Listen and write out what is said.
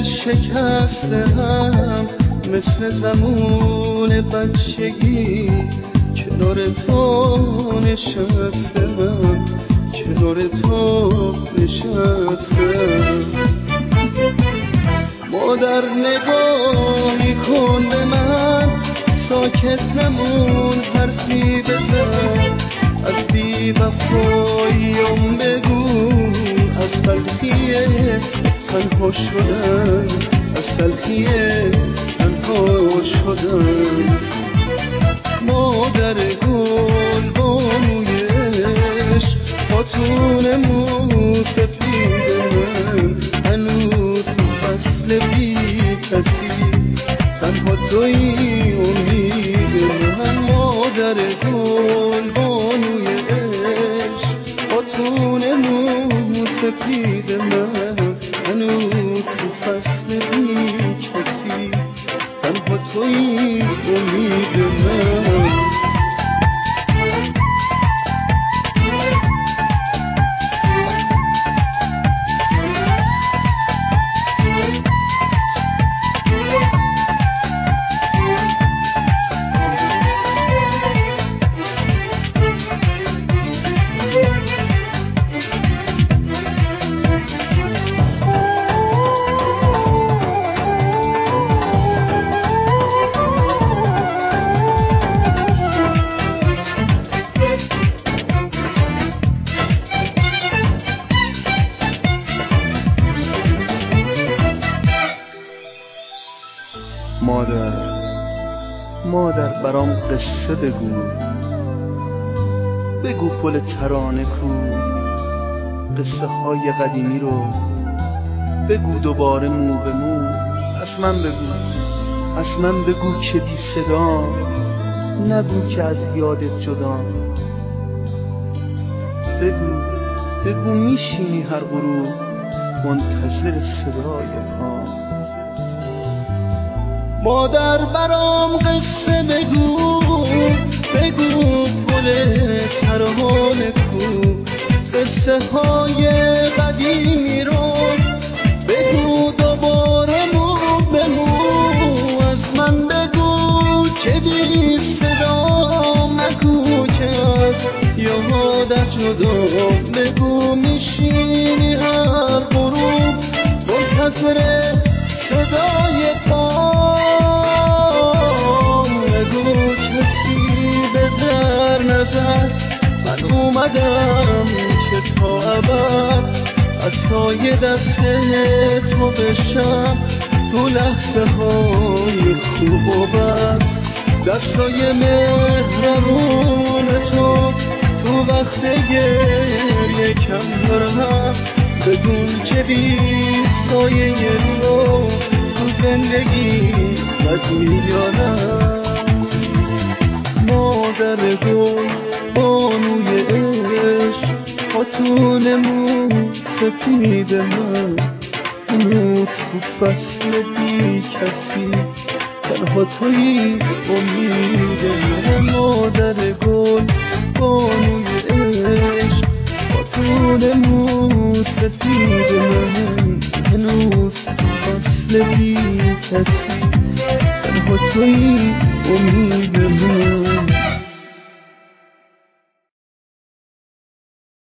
شکستم مثل زمان بچگی، کنار تو نشستم، کنار تو نشستم. مادر نگاهی کن به من، ساکت نمون حرفی بزن، از بی وفاییم بگو، از تلخی تنها شدم، از تلخی تنها شدم. مادر گل بانوی عشق، خاتون موسفید من، هنوز فصل بی کسی، تنها تویی امید من. مادر گل بانوی عشق، خاتون موسفید من، هنوز فصل بی کسی، تنها تویی امید من. مادر برام قصه بگو، بگو پل ترانه کو، قصه های قدیمی رو بگو دوباره مو به مو. از من بگو که بی صدا، نگو که از یادت جدا. بگو میشینی هر غروب منتظر صدای پا. مادر برام قصه بگو، بگو پل ترانه کو، قصه های قدیمی رو بگو دوباره مو به مو. از من بگو که بی صدا، مگو که از یادت جدا. بگو میشینی هر غروب منتظر صدای پا. من اومدم که تا ابد از سایه دست تو بشم، تو لحظه های خوب و بد، دستای مهربون تو وقت گریه کم دارم. بگون که بی سایه تو زندگی بد میارم. مادر گل بانوی عشق، خاتون موسفید من، هنوز تو فصل بی کسی، تنها تویی امید من. مادر گل بانوی عشق، خاتون موسفید من، هنوز تو فصل بی کسی، تنها تویی امید من.